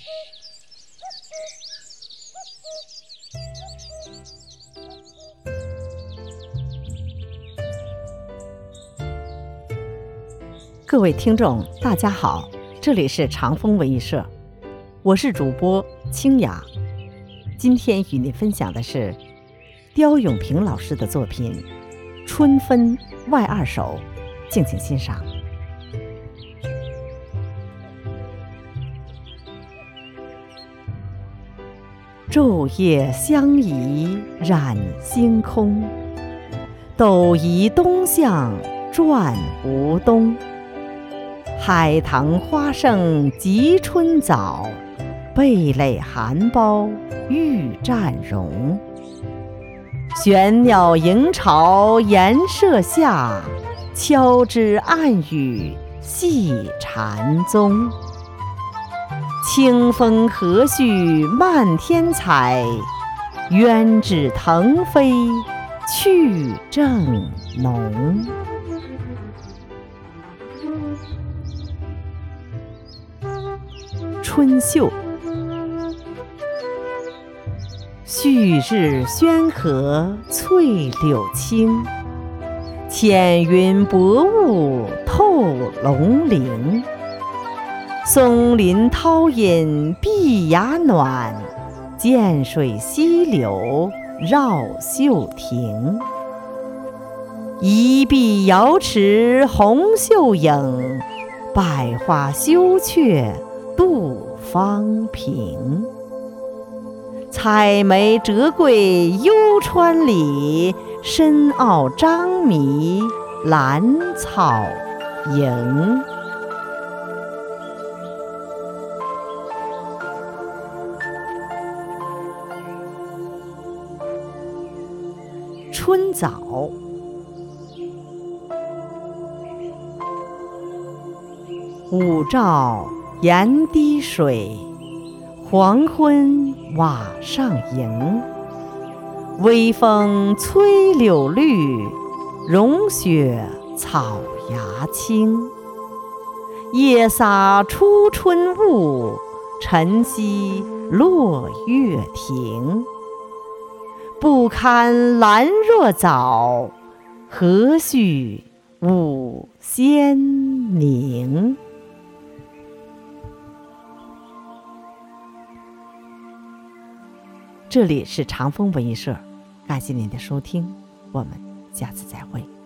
各位听众，大家好，这里是长风文艺社，我是主播清雅。今天与您分享的是刁永平老师的作品《春分外二首》，敬请欣赏。昼夜相宜染星空，斗移东向转无东。海棠花盛及春早，蓓蕾含苞欲绽容。玄鸟迎巢檐舍下，敲枝暗语系禅宗。清风和煦漫天彩，鸳纸腾飞去正浓。春秀，旭日宣和翠柳青，浅云薄雾透龙鳞。松林涛饮碧崖暖，涧水溪流绕秀亭。一碧瑶池红袖影，百花羞却杜芳萍。采梅折桂幽川里，深澳张弥兰草营。春早，午照檐滴水，黄昏瓦上迎。微风催柳绿，融雪草芽青。夜洒初春雾，晨曦落月亭。不堪兰若早，何须舞仙凝。这里是长风文艺社，感谢您的收听，我们下次再会。